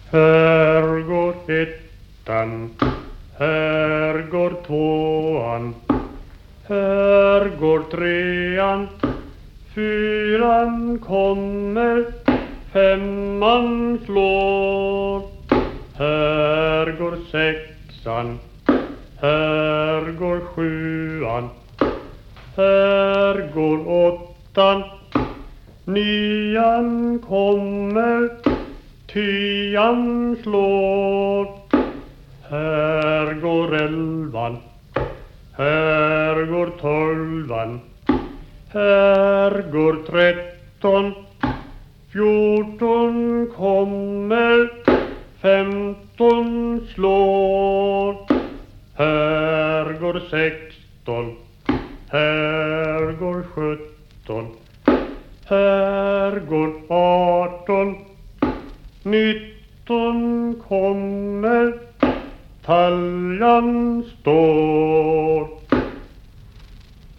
Här går ettan, här går tvåan, här går trean, fyran kommer, femman slår. Här går sexan, här går sjuan, här går åttan, nian kommer, tian slår. Här går elvan, här går tolvan, här går 13, 14 kommer, 15 slår. Här går 16, här går 17, här går 18, 19 kommer, taljan står.